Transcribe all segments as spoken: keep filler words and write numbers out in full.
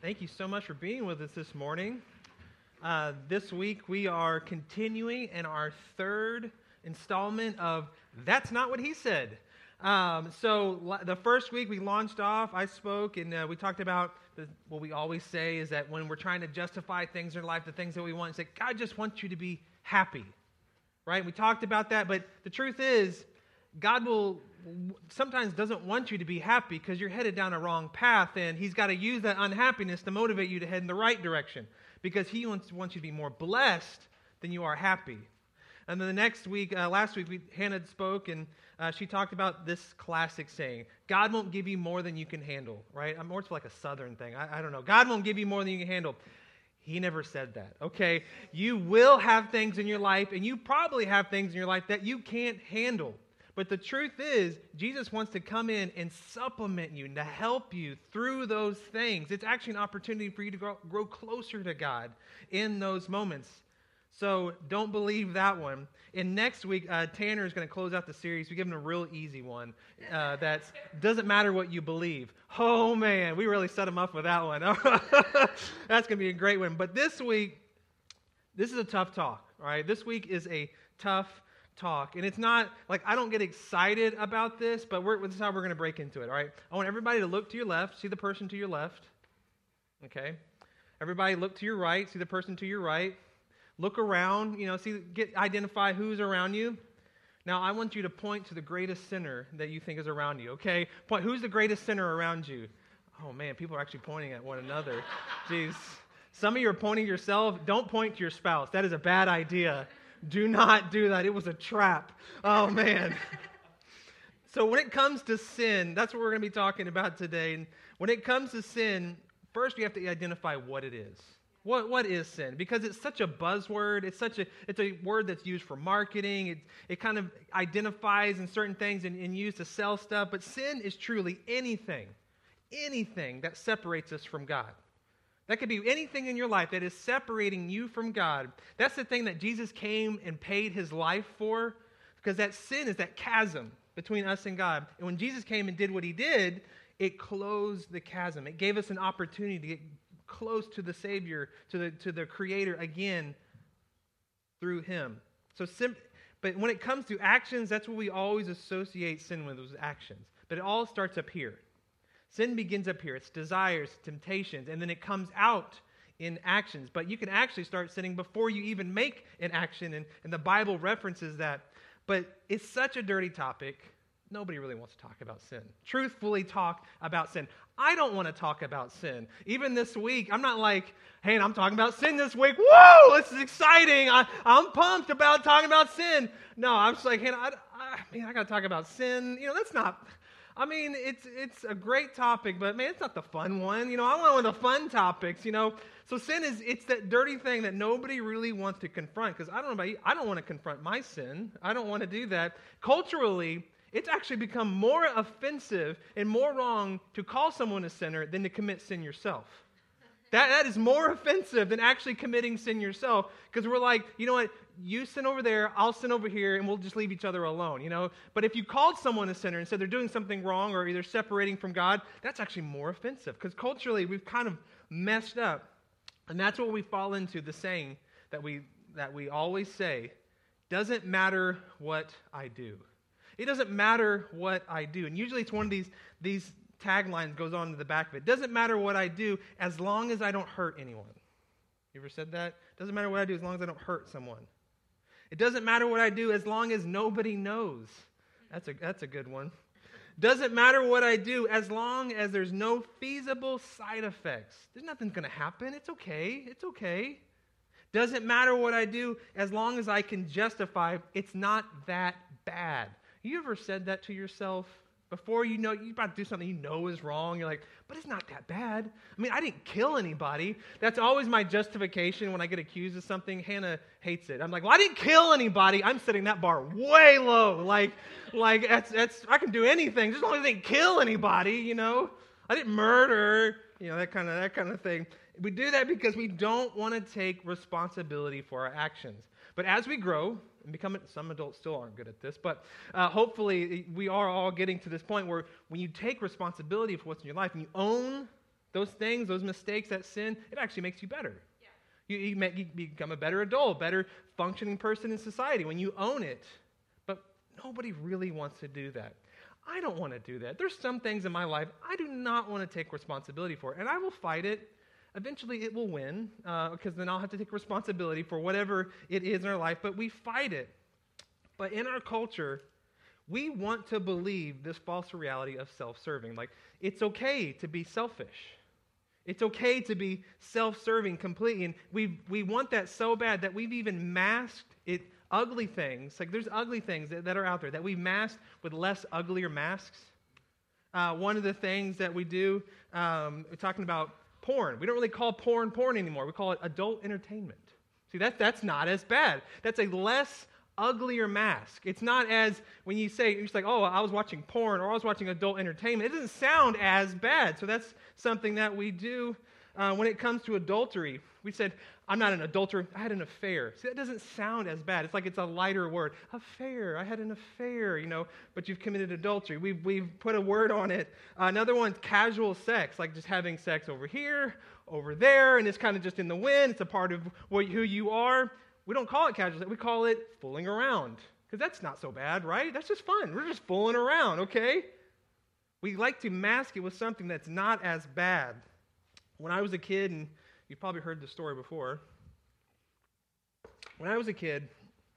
Thank you so much for being with us this morning. Uh, this week we are continuing in our third installment of That's Not What He Said. Um, so la- the first week we launched off, I spoke, and uh, we talked about the, what we always say is that when we're trying to justify things in life, the things that we want, it's like, God just wants you to be happy, right? We talked about that, but the truth is, God will sometimes doesn't want you to be happy because you're headed down a wrong path, and He's got to use that unhappiness to motivate you to head in the right direction because He wants, wants you to be more blessed than you are happy. And then the next week, uh, last week, we, Hannah spoke, and uh, she talked about this classic saying, God won't give you more than you can handle, right? I'm more it's like a southern thing. I, I don't know. God won't give you more than you can handle. He never said that, okay? You will have things in your life, and you probably have things in your life that you can't handle. But the truth is, Jesus wants to come in and supplement you and to help you through those things. It's actually an opportunity for you to grow, grow closer to God in those moments. So don't believe that one. And next week, uh, Tanner is going to close out the series. We give him a real easy one. Uh, that doesn't matter what you believe. Oh, man, we really set him up with that one. That's going to be a great one. But this week, this is a tough talk, all right? This week is a tough talk. And it's not like I don't get excited about this, but we're, this is how we're going to break into it, all right? I want everybody to look to your left, see the person to your left, okay? Everybody look to your right, see the person to your right. Look around, you know, see, get identify who's around you. Now, I want you to point to the greatest sinner that you think is around you, okay? Point, who's the greatest sinner around you? Oh, man, people are actually pointing at one another. Jeez. Some of you are pointing to yourself. Don't point to your spouse. That is a bad idea. Do not do that. It was a trap. Oh, man. So when it comes to sin, that's what we're going to be talking about today. And when it comes to sin, first we have to identify what it is. What what is sin? Because it's such a buzzword. It's such a it's a word that's used for marketing. It it kind of identifies in certain things and, and used to sell stuff. But sin is truly anything, anything that separates us from God. That could be anything in your life that is separating you from God. That's the thing that Jesus came and paid His life for, because that sin is that chasm between us and God. And when Jesus came and did what He did, it closed the chasm. It gave us an opportunity to get close to the Savior, to the to the Creator again through Him. So, sim- but when it comes to actions, that's what we always associate sin with, those actions. But it all starts up here. Sin begins up here. It's desires, temptations, and then it comes out in actions. But you can actually start sinning before you even make an action, and, and the Bible references that. But it's such a dirty topic. Nobody really wants to talk about sin. Truthfully talk about sin. I don't want to talk about sin. Even this week, I'm not like, hey, I'm talking about sin this week. Whoa, this is exciting. I, I'm pumped about talking about sin. No, I'm just like, hey, I, I, man, I got to talk about sin. You know, that's not... I mean, it's it's a great topic, but man, it's not the fun one. You know, I want one of the fun topics, you know. So sin is, it's that dirty thing that nobody really wants to confront, because I don't know about you, I don't want to confront my sin. I don't want to do that. Culturally, it's actually become more offensive and more wrong to call someone a sinner than to commit sin yourself. That that is more offensive than actually committing sin yourself, because we're like, you know what, you sin over there, I'll sin over here, and we'll just leave each other alone, you know. But if you called someone a sinner and said they're doing something wrong or either separating from God, that's actually more offensive, because culturally we've kind of messed up. And that's what we fall into, the saying that we that we always say, doesn't matter what I do. It doesn't matter what I do. And usually it's one of these these taglines goes on to the back of it. Doesn't matter what I do as long as I don't hurt anyone. You ever said that? Doesn't matter what I do as long as I don't hurt someone. It doesn't matter what I do as long as nobody knows. That's a that's a good one. Doesn't matter what I do as long as there's no feasible side effects. There's nothing's going to happen. It's okay. It's okay. Doesn't matter what I do as long as I can justify it's not that bad. You ever said that to yourself? Before you know, you're about to do something you know is wrong, you're like, but it's not that bad. I mean, I didn't kill anybody. That's always my justification when I get accused of something. Hannah hates it. I'm like, well, I didn't kill anybody. I'm setting that bar way low. Like, like that's, that's I can do anything, just as long as I didn't kill anybody, you know. I didn't murder, you know, that kind of that kind of thing. We do that because we don't want to take responsibility for our actions. But as we grow and become, some adults still aren't good at this, but uh, hopefully we are all getting to this point where when you take responsibility for what's in your life and you own Those things, those mistakes, that sin, it actually makes you better. Yeah. You, you, make, you become a better adult, better functioning person in society when you own it. But nobody really wants to do that. I don't want to do that. There's some things in my life I do not want to take responsibility for, and I will fight it. Eventually it will win, uh, because then I'll have to take responsibility for whatever it is in our life, but we fight it. But in our culture, we want to believe this false reality of self-serving. Like, it's okay to be selfish. It's okay to be self-serving completely. And we we want that so bad that we've even masked it, ugly things. Like, there's ugly things that, that are out there that we masked with less uglier masks. Uh, one of the things that we do, um, we're talking about porn. We don't really call porn porn anymore. We call it adult entertainment. See, that, that's not as bad. That's a less uglier mask. It's not as, when you say, you're just like, oh, I was watching porn or I was watching adult entertainment. It doesn't sound as bad. So that's something that we do. Uh, when it comes to adultery, we said, I'm not an adulterer, I had an affair. See, that doesn't sound as bad. It's like it's a lighter word. Affair, I had an affair, you know, but you've committed adultery. We've, we've put a word on it. Uh, another one's casual sex, like just having sex over here, over there, and it's kind of just in the wind. It's a part of what, who you are. We don't call it casual sex, we call it fooling around, because that's not so bad, right? That's just fun. We're just fooling around, okay? We like to mask it with something that's not as bad. When I was a kid, and you've probably heard this story before, when I was a kid,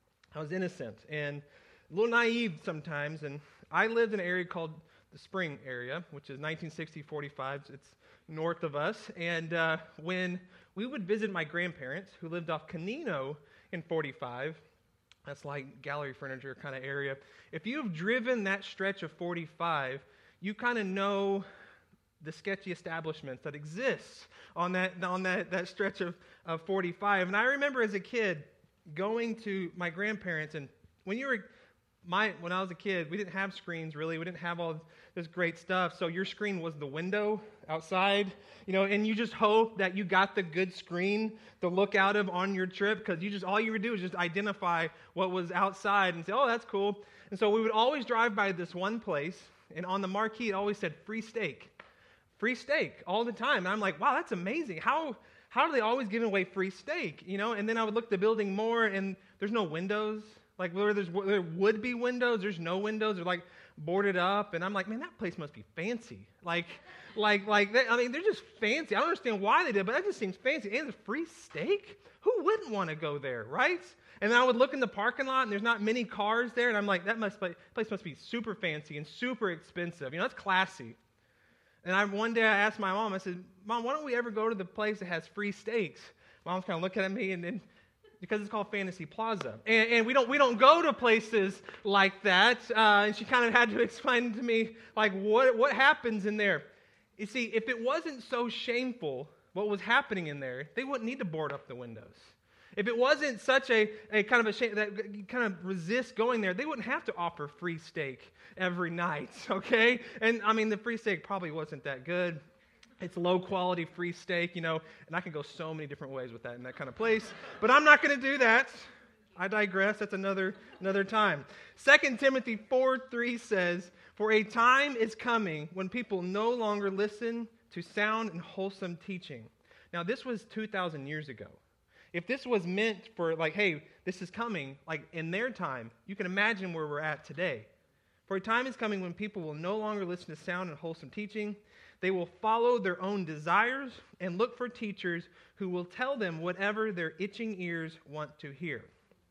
I was innocent and a little naive sometimes, and I lived in an area called the Spring area, which is nineteen sixty forty-five. It's north of us, and uh, when we would visit my grandparents, who lived off Canino in forty-five, that's like gallery furniture kind of area. If you've driven that stretch of forty-five, you kind of know the sketchy establishments that exist on that on that, that stretch of, of forty-five. And I remember as a kid going to my grandparents, and when you were my when I was a kid, we didn't have screens really. We didn't have all this great stuff. So your screen was the window outside, you know, and you just hope that you got the good screen to look out of on your trip, because you just all you would do is just identify what was outside and say, oh, that's cool. And so we would always drive by this one place, and on the marquee it always said free steak. Free steak all the time. And I'm like, wow, that's amazing. How how are they always giving away free steak? You know, and then I would look at the building more, and there's no windows. Like, where there's where there would be windows, there's no windows. They're like boarded up, and I'm like, man, that place must be fancy. Like, like, like. They, I mean, they're just fancy. I don't understand why they did, but that just seems fancy. And it's free steak. Who wouldn't want to go there, right? And then I would look in the parking lot, and there's not many cars there, and I'm like, that must be, place must be super fancy and super expensive. You know, that's classy. And I one day I asked my mom, I said, Mom, why don't we ever go to the place that has free steaks? Mom's kind of looking at me, and then because it's called Fantasy Plaza. And, and we don't we don't go to places like that. Uh, and she kind of had to explain to me, like, what what happens in there. You see, if it wasn't so shameful what was happening in there, they wouldn't need to board up the windows. If it wasn't such a, a kind of a shame that you kind of resist going there, they wouldn't have to offer free steak every night, okay? And I mean, the free steak probably wasn't that good. It's low quality free steak, you know, and I can go so many different ways with that in that kind of place. But I'm not going to do that. I digress. That's another another time. Second Timothy four three says, for a time is coming when people no longer listen to sound and wholesome teaching. Now, this was two thousand years ago. If this was meant for, like, hey, this is coming, like, in their time, you can imagine where we're at today. For a time is coming when people will no longer listen to sound and wholesome teaching. They will follow their own desires and look for teachers who will tell them whatever their itching ears want to hear.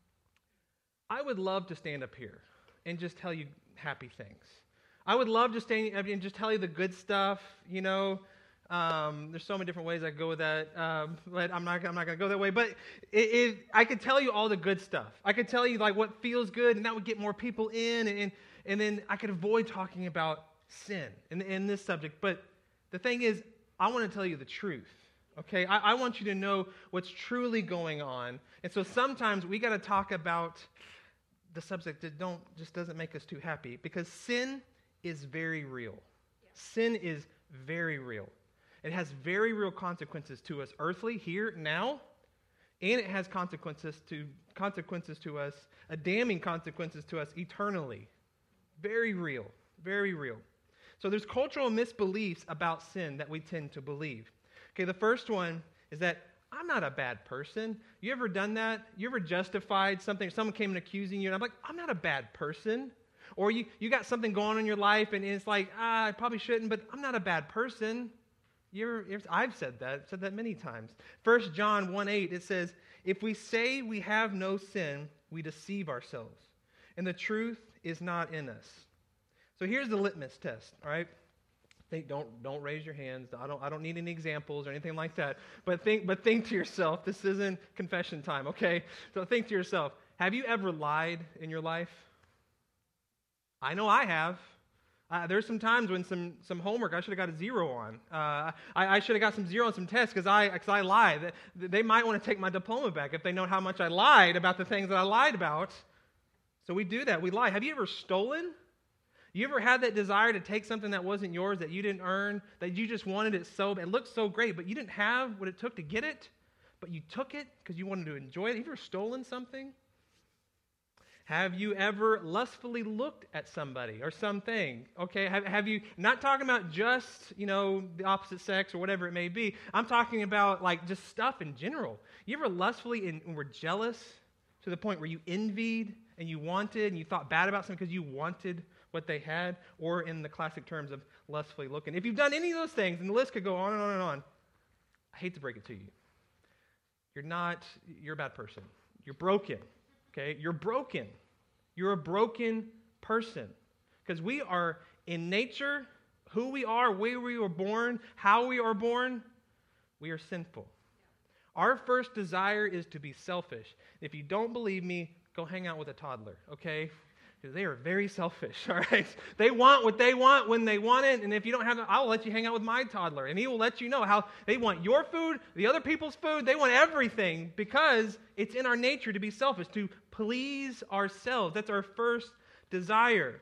I would love to stand up here and just tell you happy things. I would love to stand up and just tell you the good stuff, you know. Um, there's so many different ways I could go with that, um, but I'm not. I'm not going to go that way. But it, it, I could tell you all the good stuff. I could tell you like what feels good, and that would get more people in, and and then I could avoid talking about sin in, in this subject. But the thing is, I want to tell you the truth. Okay, I, I want you to know what's truly going on, and so sometimes we got to talk about the subject that don't just doesn't make us too happy, because sin is very real. Yeah. Sin is very real. It has very real consequences to us earthly, here, now, and it has consequences to consequences to us, a damning consequences to us eternally. Very real, very real. So there's cultural misbeliefs about sin that we tend to believe. Okay, the first one is that I'm not a bad person. You ever done that? You ever justified something? Someone came and accusing you, and I'm like, I'm not a bad person. Or you, you got something going on in your life, and it's like, ah, I probably shouldn't, but I'm not a bad person. You ever, I've said that. I've said that many times. First John one eight, it says, if we say we have no sin, we deceive ourselves, and the truth is not in us. So here's the litmus test, all right? Think, don't don't raise your hands. I don't I don't need any examples or anything like that. But think but think to yourself. This isn't confession time, okay? So think to yourself. Have you ever lied in your life? I know I have. Uh, there's some times when some some homework I should have got a zero on. Uh, I, I should have got some zero on some tests because I because I lied. They, they might want to take my diploma back if they know how much I lied about the things that I lied about. So we do that. We lie. Have you ever stolen? You ever had that desire to take something that wasn't yours, that you didn't earn, that you just wanted it so bad? It looked so great, but you didn't have what it took to get it, but you took it because you wanted to enjoy it. Have you ever stolen something? Have you ever lustfully looked at somebody or something? Okay, have, have you, not talking about just, you know, the opposite sex or whatever it may be. I'm talking about, like, just stuff in general. You ever lustfully and were jealous to the point where you envied and you wanted and you thought bad about something because you wanted what they had, or in the classic terms of lustfully looking? If you've done any of those things, and the list could go on and on and on, I hate to break it to you. You're not, you're a bad person. You're broken, okay? You're broken. You're a broken person. Because we are, in nature, who we are, where we were born, how we are born, we are sinful. Our first desire is to be selfish. If you don't believe me, go hang out with a toddler, okay? Because they are very selfish, all right? They want what they want when they want it, and if you don't have it, I'll let you hang out with my toddler, and he will let you know how they want your food, the other people's food, they want everything, because it's in our nature to be selfish, to please ourselves. That's our first desire.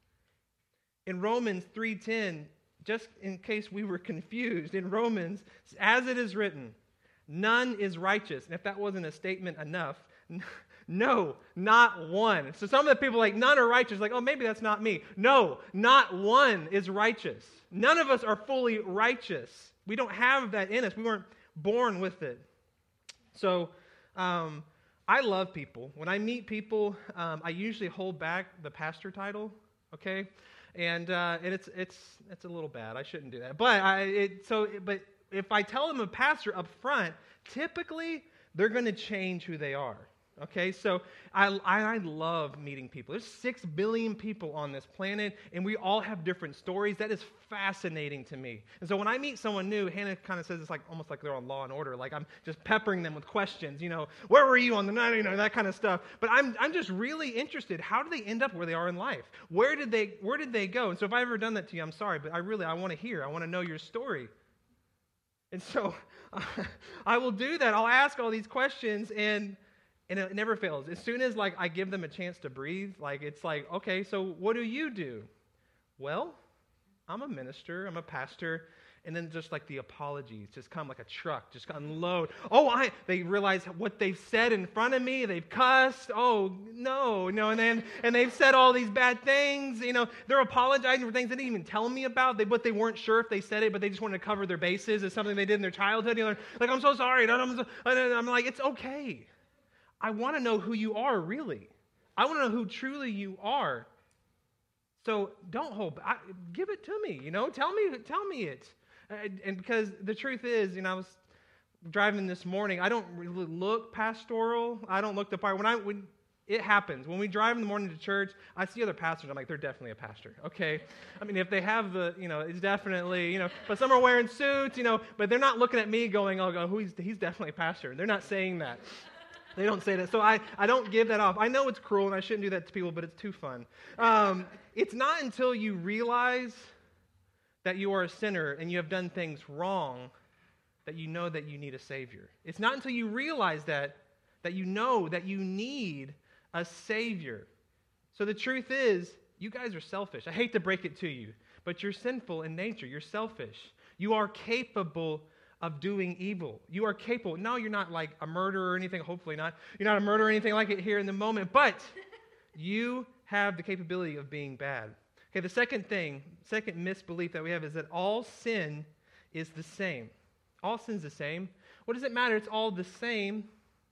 In Romans three ten, just in case we were confused, in Romans, as it is written, none is righteous. And if that wasn't a statement enough, no, not one. So some of the people are like, none are righteous. Like, oh, maybe that's not me. No, not one is righteous. None of us are fully righteous. We don't have that in us. We weren't born with it. So um, I love people. When I meet people, um, I usually hold back the pastor title, okay? And uh, and it's it's it's a little bad. I shouldn't do that. But I it so but if I tell them a pastor up front, typically they're going to change who they are. Okay, so I, I I love meeting people. There's six billion people on this planet, and we all have different stories. That is fascinating to me. And so when I meet someone new, Hannah kind of says it's like almost like they're on Law and Order. Like I'm just peppering them with questions. You know, where were you on the night? You know, that kind of stuff. But I'm I'm just really interested. How do they end up where they are in life? Where did they Where did they go? And so if I've ever done that to you, I'm sorry, but I really I want to hear. I want to know your story. And so uh, I will do that. I'll ask all these questions, and. And it never fails. As soon as like I give them a chance to breathe, like it's like, okay, so what do you do? Well, I'm a minister, I'm a pastor, and then just like the apologies just come like a truck, just unload. Oh, I they realize what they've said in front of me, they've cussed. Oh no, no, and then and they've said all these bad things. You know, they're apologizing for things they didn't even tell me about. They but they weren't sure if they said it, but they just wanted to cover their bases. It's something they did in their childhood. You know, like I'm so sorry. And I'm, so, and I'm like, it's okay. I want to know who you are, really. I want to know who truly you are. So don't hold back. Give it to me, you know. Tell me, tell me it. And because the truth is, you know, I was driving this morning. I don't really look pastoral. I don't look the part. When I when it happens, when we drive in the morning to church, I see other pastors. I'm like, they're definitely a pastor, okay? I mean, if they have the, you know, it's definitely, you know. But some are wearing suits, you know. But they're not looking at me going, oh, oh he's he's definitely a pastor. They're not saying that. They don't say that. So I, I don't give that off. I know it's cruel and I shouldn't do that to people, but it's too fun. Um, it's not until you realize that you are a sinner and you have done things wrong that you know that you need a Savior. It's not until you realize that that you know that you need a Savior. So the truth is, you guys are selfish. I hate to break it to you, but you're sinful in nature. You're selfish. You are capable of doing evil. You are capable. No, you're not like a murderer or anything. Hopefully not. You're not a murderer or anything like it here in the moment. But you have the capability of being bad. Okay, the second thing, second misbelief that we have is that all sin is the same. All sin's the same. What does it matter? It's all the same.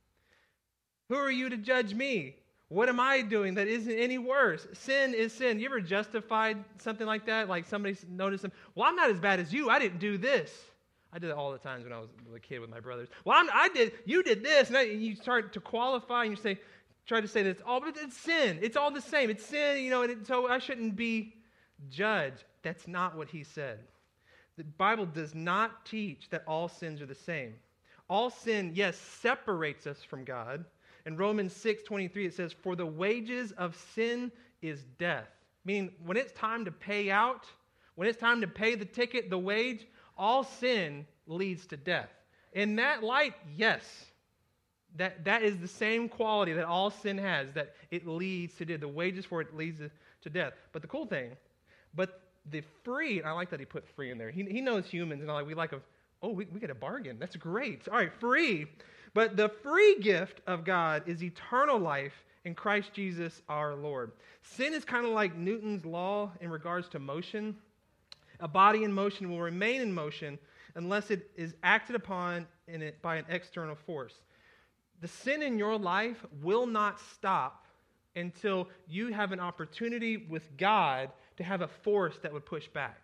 Who are you to judge me? What am I doing that isn't any worse? Sin is sin. You ever justified something like that? Like somebody noticed them, well, I'm not as bad as you. I didn't do this. I did it all the times when I was a kid with my brothers. Well, I'm, I did, you did this. And, I, and you start to qualify and you say, try to say that it's all, but it's sin. It's all the same. It's sin, you know, and it, so I shouldn't be judged. That's not what he said. The Bible does not teach that all sins are the same. All sin, yes, separates us from God. In Romans six twenty-three, it says, for the wages of sin is death. Meaning, when it's time to pay out, when it's time to pay the ticket, the wage, all sin leads to death. In that light, yes, that, that is the same quality that all sin has, that it leads to death. The wages for it leads to death. But the cool thing, but the free, and I like that he put free in there. He, he knows humans, and like we like a, oh, we, we get a bargain. That's great. All right, free. But the free gift of God is eternal life in Christ Jesus our Lord. Sin is kind of like Newton's law in regards to motion. A body in motion will remain in motion unless it is acted upon in it by an external force. The sin in your life will not stop until you have an opportunity with God to have a force that would push back.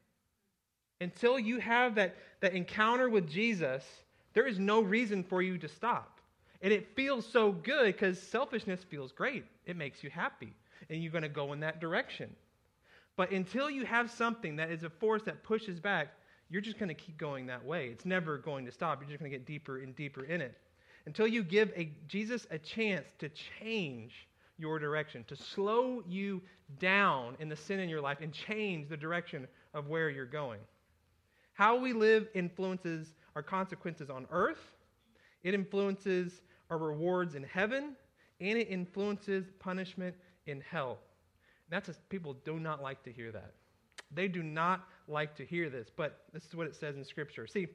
Right. Until you have that, that encounter with Jesus, there is no reason for you to stop. And it feels so good because selfishness feels great. It makes you happy. And you're going to go in that direction. But until you have something that is a force that pushes back, you're just going to keep going that way. It's never going to stop. You're just going to get deeper and deeper in it. Until you give a, Jesus a chance to change your direction, to slow you down in the sin in your life and change the direction of where you're going. How we live influences our consequences on earth, it influences our rewards in heaven, and it influences punishment in hell. And that's just, people do not like to hear that. They do not like to hear this, but this is what it says in Scripture. See,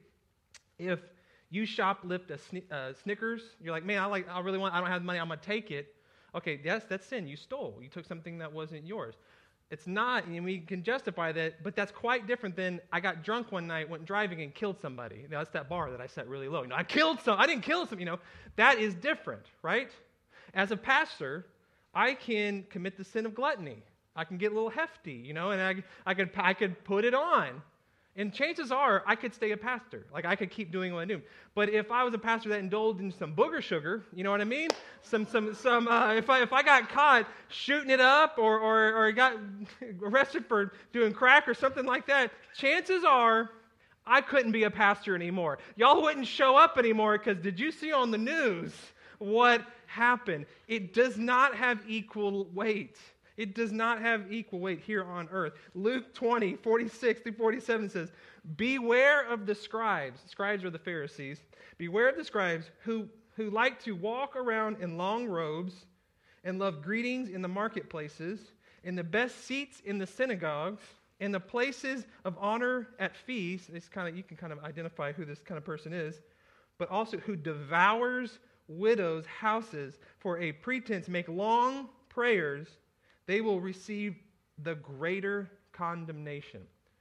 if you shoplift a sne- uh, Snickers, you're like, man, I like, I really want, I don't have the money, I'm going to take it. Okay, yes, that's sin. You stole. You took something that wasn't yours. It's not, and we can justify that, but that's quite different than I got drunk one night, went driving, and killed somebody. You know, that's that bar that I set really low. You know, I killed some. I didn't kill some. You know, that is different, right? As a pastor, I can commit the sin of gluttony. I can get a little hefty, you know, and I, I could I could put it on. And chances are, I could stay a pastor. Like, I could keep doing what I do. But if I was a pastor that indulged in some booger sugar, you know what I mean? Some, some, some. Uh, if I if I got caught shooting it up, or or or got arrested for doing crack or something like that, chances are, I couldn't be a pastor anymore. Y'all wouldn't show up anymore because did you see on the news what happened? It does not have equal weight. It does not have equal weight here on earth. Luke twenty, forty-six through forty-seven says, beware of the scribes. Scribes are the Pharisees. Beware of the scribes who, who like to walk around in long robes and love greetings in the marketplaces, in the best seats in the synagogues, in the places of honor at feasts. This kind of, you can kind of identify who this kind of person is. But also who devours widows' houses for a pretense, make long prayers. They will receive the greater condemnation.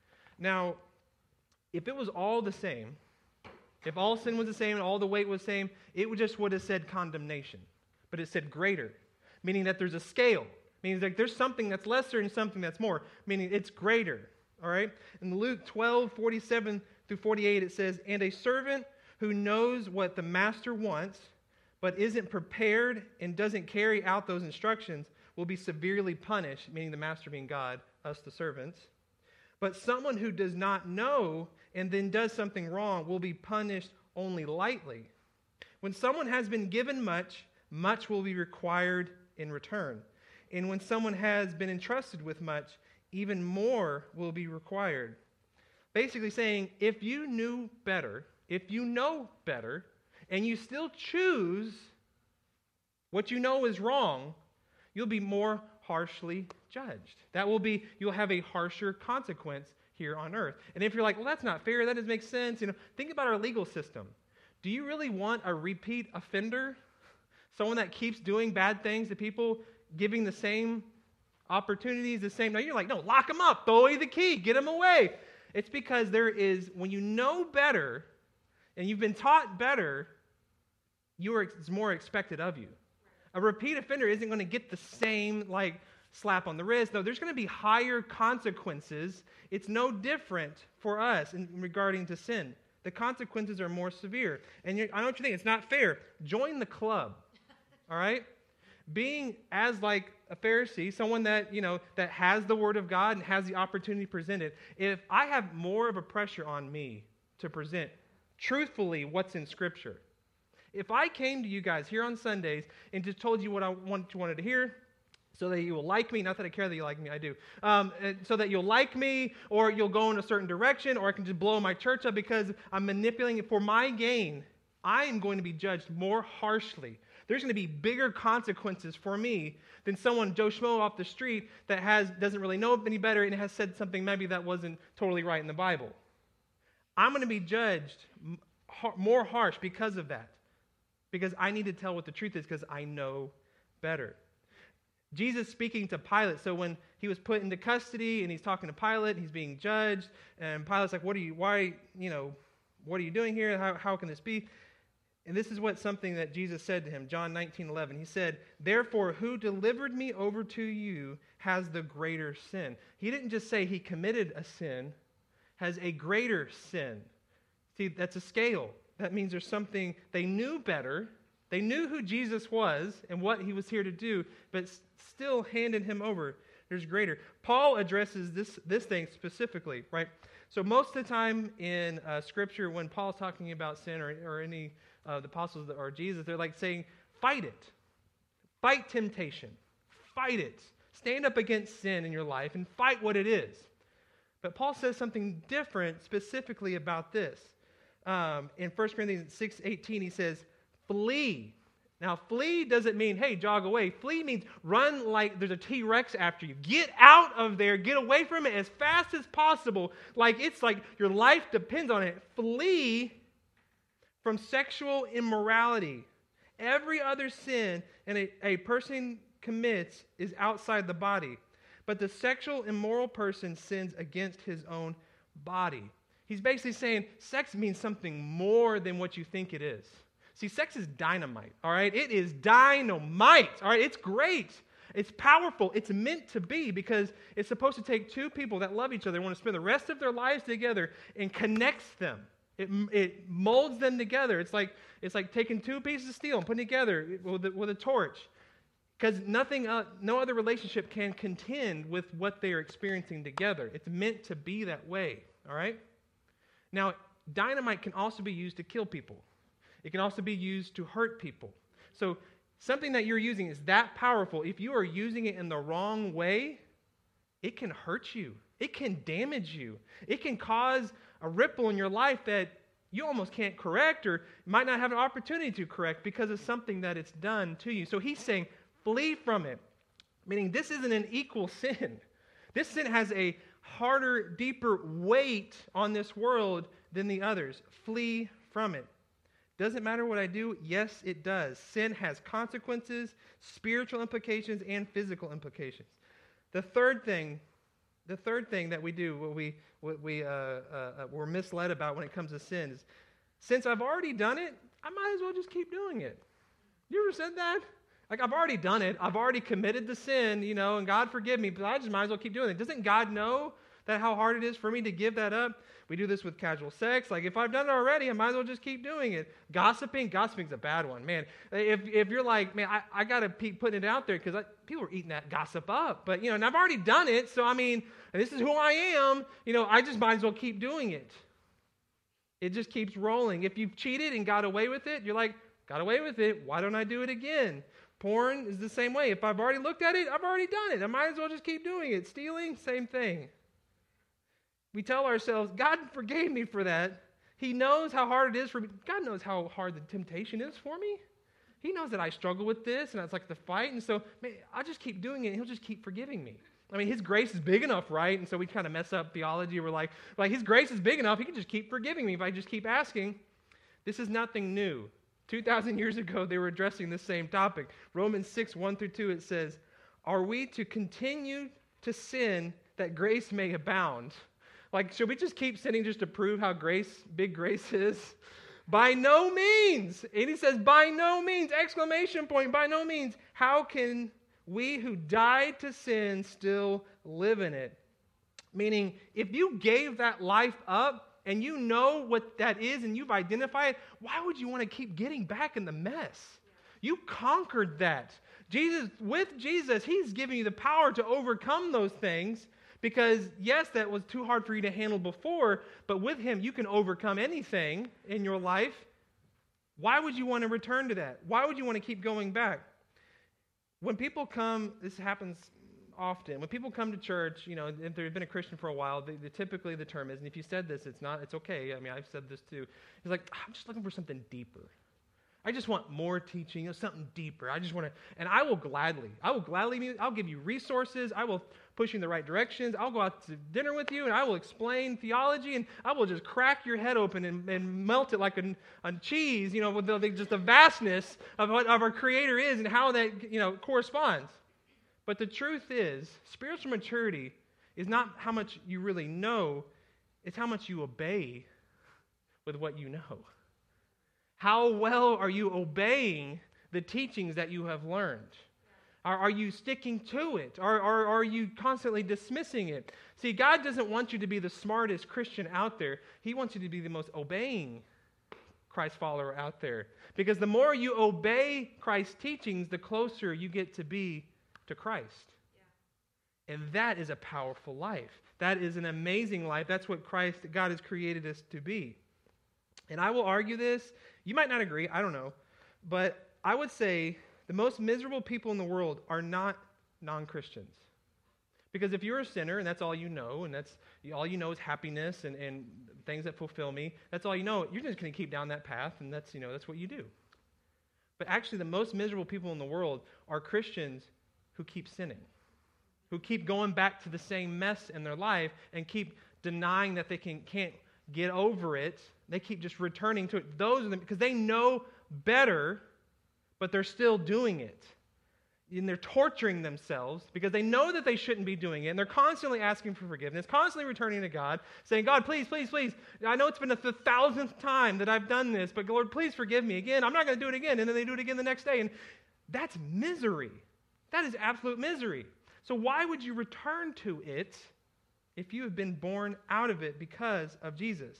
Now, if it was all the same, if all sin was the same and all the weight was the same, it would just would have said condemnation. But it said greater, meaning that there's a scale. Meaning like there's something that's lesser and something that's more, meaning it's greater. All right? In Luke twelve, forty-seven through forty-eight, it says, and a servant who knows what the master wants, but isn't prepared and doesn't carry out those instructions, will be severely punished, meaning the master being God, us the servants. But someone who does not know and then does something wrong will be punished only lightly. When someone has been given much, much will be required in return. And when someone has been entrusted with much, even more will be required. Basically saying, if you knew better, if you know better, and you still choose what you know is wrong, you'll be more harshly judged. That will be, you'll have a harsher consequence here on earth. And if you're like, well, that's not fair, that doesn't make sense, you know, think about our legal system. Do you really want a repeat offender? Someone that keeps doing bad things to people, giving the same opportunities the same. Now you're like, no, lock them up, throw away the key, get them away. It's because there is, when you know better and you've been taught better, you are, it's more expected of you. A repeat offender isn't going to get the same like slap on the wrist. No, there's going to be higher consequences. It's no different for us in regarding to sin. The consequences are more severe. And you, I know what you think. It's not fair. Join the club. All right? Being as like a Pharisee, someone that, you know, that has the Word of God and has the opportunity presented, if I have more of a pressure on me to present truthfully what's in Scripture, if I came to you guys here on Sundays and just told you what I want, you wanted to hear, so that you will like me, not that I care that you like me, I do, um, so that you'll like me, or you'll go in a certain direction, or I can just blow my church up because I'm manipulating it for my gain, I am going to be judged more harshly. There's going to be bigger consequences for me than someone, Joe Schmo off the street, that has doesn't really know any better and has said something maybe that wasn't totally right in the Bible. I'm going to be judged more harsh because of that. Because I need to tell what the truth is because I know better. Jesus speaking to Pilate, so when he was put into custody and he's talking to Pilate, he's being judged, and Pilate's like, what are you, why, you know, what are you doing here? How, how can this be? And this is what something that Jesus said to him, John nineteen eleven. He said, therefore, who delivered me over to you has the greater sin. He didn't just say he committed a sin, has a greater sin. See, that's a scale. That means there's something they knew better. They knew who Jesus was and what he was here to do, but still handed him over. There's greater. Paul addresses this, this thing specifically, right? So most of the time in uh, Scripture, when Paul's talking about sin or, or any of uh, the apostles or Jesus, they're like saying, fight it. Fight temptation. Fight it. Stand up against sin in your life and fight what it is. But Paul says something different specifically about this. Um, in First Corinthians six eighteen, he says, flee. Now, flee doesn't mean, hey, jog away. Flee means run like there's a T-Rex after you. Get out of there. Get away from it as fast as possible. Like it's like your life depends on it. Flee from sexual immorality. Every other sin and a, a person commits is outside the body. But the sexual immoral person sins against his own body. He's basically saying sex means something more than what you think it is. See, sex is dynamite, all right? It is dynamite, all right? It's great. It's powerful. It's meant to be because it's supposed to take two people that love each other and want to spend the rest of their lives together and connects them. It, it molds them together. It's like it's like taking two pieces of steel and putting together with a, with a torch. Because nothing, uh, no other relationship can contend with what they are experiencing together. It's meant to be that way, all right? Now, dynamite can also be used to kill people. It can also be used to hurt people. So something that you're using is that powerful. If you are using it in the wrong way, it can hurt you. It can damage you. It can cause a ripple in your life that you almost can't correct or might not have an opportunity to correct because of something that it's done to you. So he's saying, flee from it. Meaning this isn't an equal sin. This sin has a harder, deeper weight on this world than the others. Flee from it. Doesn't matter what I do? Yes, it does. Sin has consequences, spiritual implications, and physical implications. The third thing, the third thing that we do, what we what we uh, uh, we're misled about when it comes to sin is, since I've already done it, I might as well just keep doing it. You ever said that? Like, I've already done it. I've already committed the sin, you know, and God forgive me, but I just might as well keep doing it. Doesn't God know that how hard it is for me to give that up? We do this with casual sex. Like, if I've done it already, I might as well just keep doing it. Gossiping, gossiping's a bad one, man. If if you're like, man, I, I got to keep putting it out there because people are eating that gossip up. But, you know, and I've already done it, so, I mean, this is who I am. You know, I just might as well keep doing it. It just keeps rolling. If you've cheated and got away with it, you're like, got away with it. Why don't I do it again? Porn is the same way. If I've already looked at it, I've already done it. I might as well just keep doing it. Stealing, same thing. We tell ourselves, God forgave me for that. He knows how hard it is for me. God knows how hard the temptation is for me. He knows that I struggle with this, and it's like the fight. And so, man, I'll just keep doing it, and he'll just keep forgiving me. I mean, his grace is big enough, right? And so we kind of mess up theology. We're like, like, his grace is big enough. He can just keep forgiving me if I just keep asking. This is nothing new. two thousand years ago, they were addressing this same topic. Romans six, one through two, it says, Are we to continue to sin that grace may abound? Like, should we just keep sinning just to prove how grace, big grace is? By no means. And he says, by no means, exclamation point, by no means. How can we who died to sin still live in it? Meaning, if you gave that life up and you know what that is and you've identified it, why would you want to keep getting back in the mess? You conquered that. Jesus, with Jesus, he's giving you the power to overcome those things because, yes, that was too hard for you to handle before, but with him, you can overcome anything in your life. Why would you want to return to that? Why would you want to keep going back? When people come, this happens often. When people come to church, you know, if they've been a Christian for a while, they, they typically the term is, and if you said this, it's not, it's okay. I mean, I've said this too. It's like, I'm just looking for something deeper. I just want more teaching, you know, something deeper. I just want to, and I will gladly, I will gladly, I'll give you resources. I will push you in the right directions. I'll go out to dinner with you and I will explain theology and I will just crack your head open and, and melt it like a, a cheese, you know, with the, just the vastness of what of our Creator is and how that, you know, corresponds. But the truth is, spiritual maturity is not how much you really know, it's how much you obey with what you know. How well are you obeying the teachings that you have learned? Are, are you sticking to it? Or, or, or are you constantly dismissing it? See, God doesn't want you to be the smartest Christian out there. He wants you to be the most obeying Christ follower out there. Because the more you obey Christ's teachings, the closer you get to be to Christ. Yeah. And that is a powerful life. That is an amazing life. That's what Christ, God has created us to be. And I will argue this. You might not agree, I don't know. But I would say the most miserable people in the world are not non-Christians. Because if you're a sinner and that's all you know, and that's all you know is happiness and, and things that fulfill me, that's all you know, you're just going to keep down that path, and that's, you know, that's what you do. But actually the most miserable people in the world are Christians who keep sinning, who keep going back to the same mess in their life and keep denying that they can, can't get over it. They keep just returning to it. Those are them, because they know better, but they're still doing it. And they're torturing themselves because they know that they shouldn't be doing it. And they're constantly asking for forgiveness, constantly returning to God, saying, God, please, please, please. I know it's been the thousandth time that I've done this, but Lord, please forgive me again. I'm not going to do it again. And then they do it again the next day. And that's misery. That is absolute misery. So why would you return to it if you have been born out of it because of Jesus?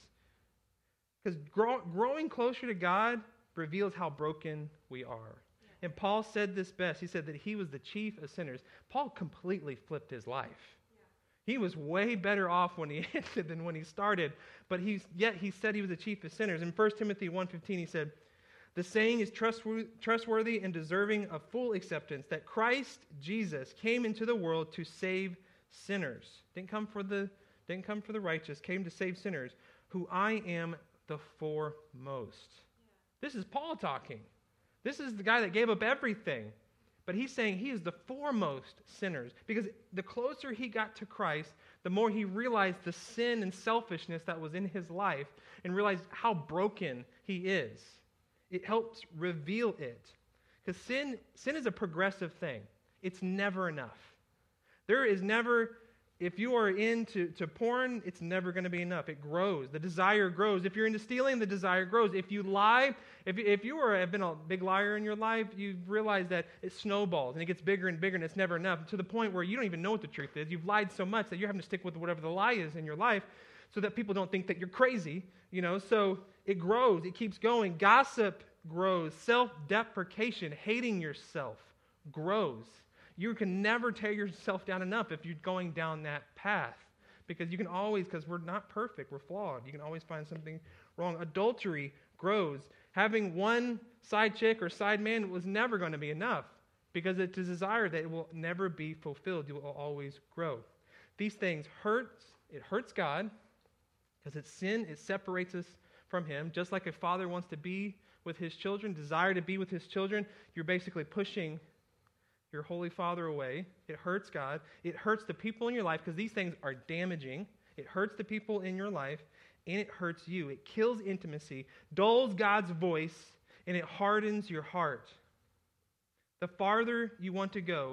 Because grow, growing closer to God reveals how broken we are. Yeah. And Paul said this best. He said that he was the chief of sinners. Paul completely flipped his life. Yeah. He was way better off when he ended than when he started. But he's, yet he said he was the chief of sinners. In First Timothy one fifteen, he said, the saying is trustworthy and deserving of full acceptance that Christ Jesus came into the world to save sinners. Didn't come for the, didn't come for the righteous, came to save sinners, who I am the foremost. This is Paul talking. This is the guy that gave up everything. But he's saying he is the foremost sinners. Because the closer he got to Christ, the more he realized the sin and selfishness that was in his life and realized how broken he is. It helps reveal it. Because sin, sin is a progressive thing. It's never enough. There is never, if you are into to porn, it's never going to be enough. It grows. The desire grows. If you're into stealing, the desire grows. If you lie, if, if you are, have been a big liar in your life, you realize that it snowballs and it gets bigger and bigger and it's never enough to the point where you don't even know what the truth is. You've lied so much that you're having to stick with whatever the lie is in your life so that people don't think that you're crazy, you know. So it grows. It keeps going. Gossip grows. Self-deprecation, hating yourself, grows. You can never tear yourself down enough if you're going down that path. Because you can always, because we're not perfect, we're flawed. You can always find something wrong. Adultery grows. Having one side chick or side man was never going to be enough. Because it's a desire that it will never be fulfilled. You will always grow. These things hurt. It hurts God. Because it's sin. It separates us from Him. Just like a father wants to be with his children, desire to be with his children, you're basically pushing your Holy Father away. It hurts God. It hurts the people in your life because these things are damaging. It hurts the people in your life, and it hurts you. It kills intimacy, dulls God's voice, and it hardens your heart. The farther you want to go,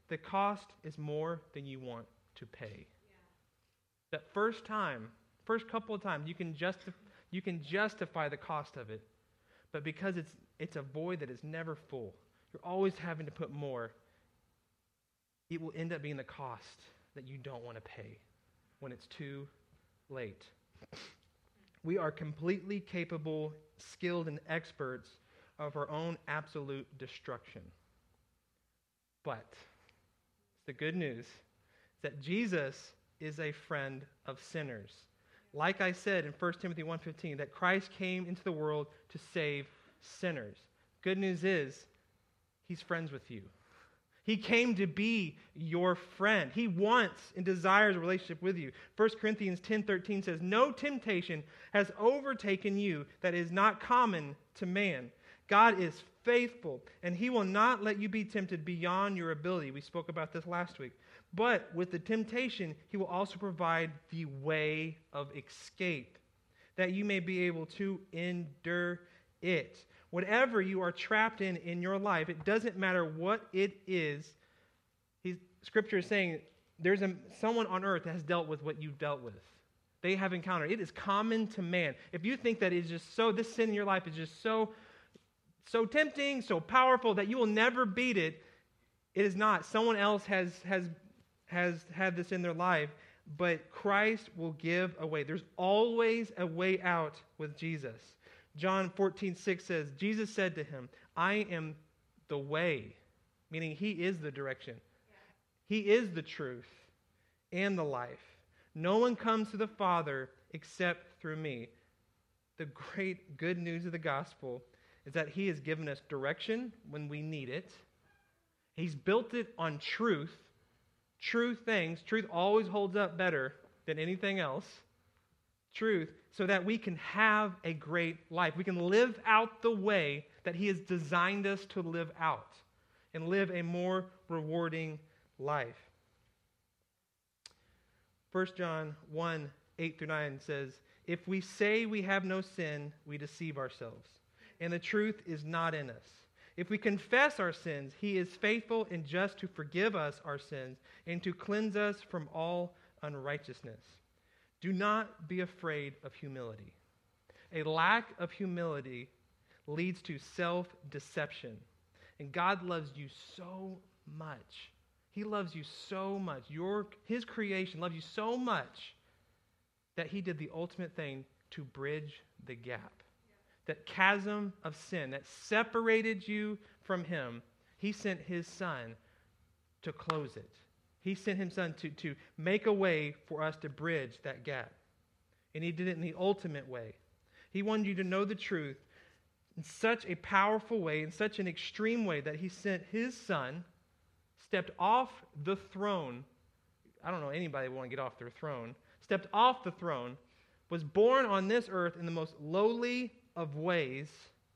the cost is more than you want to pay. Yeah. That first time, first couple of times, you can justify you can justify the cost of it. But because it's it's a void that is never full, you're always having to put more, it will end up being the cost that you don't want to pay when it's too late. We are completely capable, skilled, and experts of our own absolute destruction. But the good news is that Jesus is a friend of sinners. Like I said in First Timothy one fifteen, that Christ came into the world to save sinners. Good news is, he's friends with you. He came to be your friend. He wants and desires a relationship with you. First Corinthians ten thirteen says, no temptation has overtaken you that is not common to man. God is faithful, and he will not let you be tempted beyond your ability. We spoke about this last week. But with the temptation, he will also provide the way of escape, that you may be able to endure it. Whatever you are trapped in in your life, it doesn't matter what it is. He's, Scripture is saying there's a, someone on earth that has dealt with what you've dealt with. They have encountered. It is common to man. If you think that it's just so, this sin in your life is just so, so tempting, so powerful that you will never beat it, it is not. Someone else has has has had this in their life, but Christ will give a way. There's always a way out with Jesus. John fourteen six says, Jesus said to him, I am the way, meaning he is the direction. Yeah. He is the truth and the life. No one comes to the Father except through me. The great good news of the gospel is that he has given us direction when we need it. He's built it on truth. True things. Truth always holds up better than anything else. Truth, so that we can have a great life. We can live out the way that he has designed us to live out and live a more rewarding life. First John one, eight through nine says, if we say we have no sin, we deceive ourselves, and the truth is not in us. If we confess our sins, he is faithful and just to forgive us our sins and to cleanse us from all unrighteousness. Do not be afraid of humility. A lack of humility leads to self-deception. And God loves you so much. He loves you so much. Your, his creation loves you so much that he did the ultimate thing to bridge the gap. That chasm of sin that separated you from him, he sent his son to close it. He sent his son to, to make a way for us to bridge that gap. And he did it in the ultimate way. He wanted you to know the truth in such a powerful way, in such an extreme way, that he sent his son, stepped off the throne. I don't know anybody would want to get off their throne. Stepped off the throne, was born on this earth in the most lowly of ways,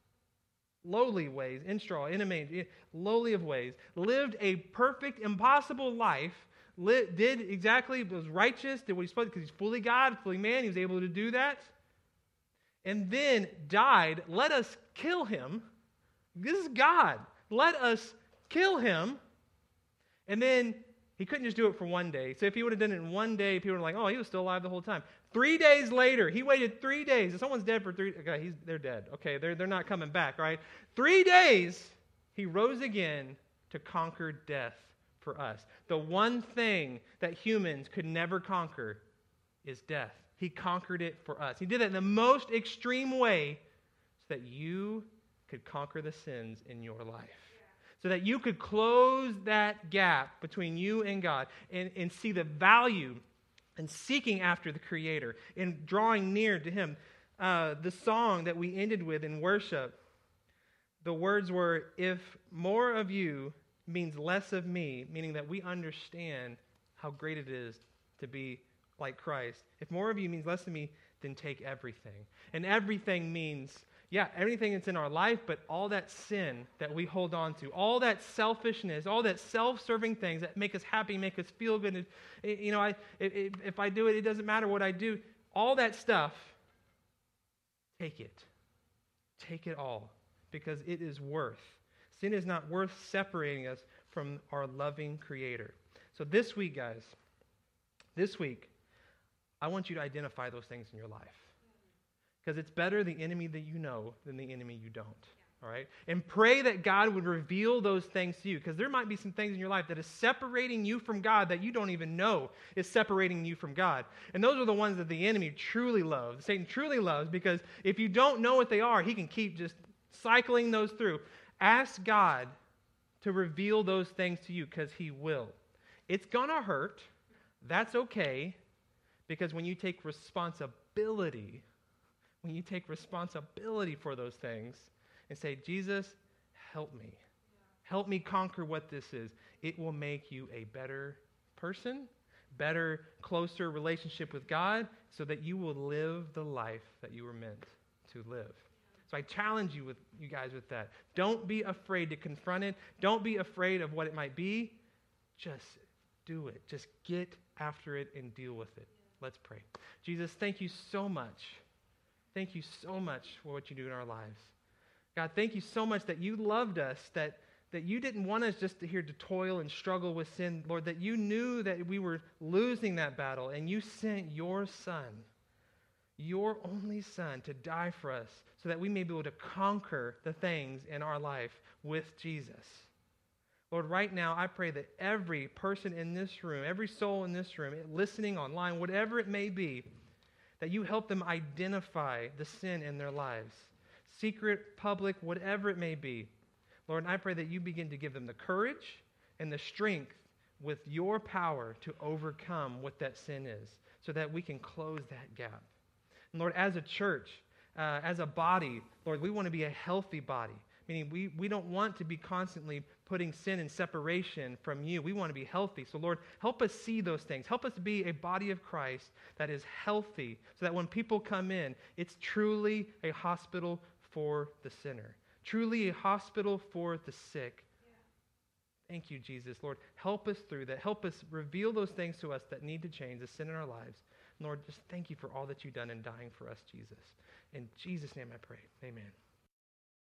lowly ways, in straw, in a manger, lowly of ways, lived a perfect, impossible life, li- did exactly, was righteous, did what he supposed to, because he's fully God, fully man, he was able to do that, and then died. Let us kill him. This is God. Let us kill him. And then he couldn't just do it for one day. So if he would have done it in one day, people were like, oh, he was still alive the whole time. Three days later, he waited three days. If someone's dead for three, okay, he's, they're dead. Okay, they're, they're not coming back, right? Three days, he rose again to conquer death for us. The one thing that humans could never conquer is death. He conquered it for us. He did it in the most extreme way so that you could conquer the sins in your life. So that you could close that gap between you and God and, and see the value and seeking after the Creator and drawing near to him. Uh, the song that we ended with in worship, the words were, if more of you means less of me, meaning that we understand how great it is to be like Christ. If more of you means less of me, then take everything. And everything means, yeah, everything that's in our life, but all that sin that we hold on to, all that selfishness, all that self-serving things that make us happy, make us feel good. You know, I, if, if I do it, it doesn't matter what I do. All that stuff, take it. Take it all, because it is worth. Sin is not worth separating us from our loving Creator. So this week, guys, this week, I want you to identify those things in your life. Because it's better the enemy that you know than the enemy you don't. All right? And pray that God would reveal those things to you. Because there might be some things in your life that is separating you from God that you don't even know is separating you from God. And those are the ones that the enemy truly loves. Satan truly loves, because if you don't know what they are, he can keep just cycling those through. Ask God to reveal those things to you, because he will. It's going to hurt. That's okay. Because when you take responsibility, when you take responsibility for those things and say, Jesus, help me. Help me conquer what this is. It will make you a better person, better, closer relationship with God, so that you will live the life that you were meant to live. So I challenge you with you guys with that. Don't be afraid to confront it. Don't be afraid of what it might be. Just do it. Just get after it and deal with it. Let's pray. Jesus, thank you so much. Thank you so much for what you do in our lives. God, thank you so much that you loved us, that, that you didn't want us just to here to toil and struggle with sin, Lord, that you knew that we were losing that battle, and you sent your Son, your only Son, to die for us so that we may be able to conquer the things in our life with Jesus. Lord, right now, I pray that every person in this room, every soul in this room, listening online, whatever it may be, that you help them identify the sin in their lives. Secret, public, whatever it may be. Lord, I pray that you begin to give them the courage and the strength with your power to overcome what that sin is, so that we can close that gap. And Lord, as a church, uh, as a body, Lord, we want to be a healthy body. Meaning we, we don't want to be constantly putting sin in separation from you. We want to be healthy. So Lord, help us see those things. Help us be a body of Christ that is healthy, so that when people come in, it's truly a hospital for the sinner. Truly a hospital for the sick. Yeah. Thank you, Jesus. Lord, help us through that. Help us reveal those things to us that need to change, the sin in our lives. Lord, just thank you for all that you've done in dying for us, Jesus. In Jesus' name I pray. Amen.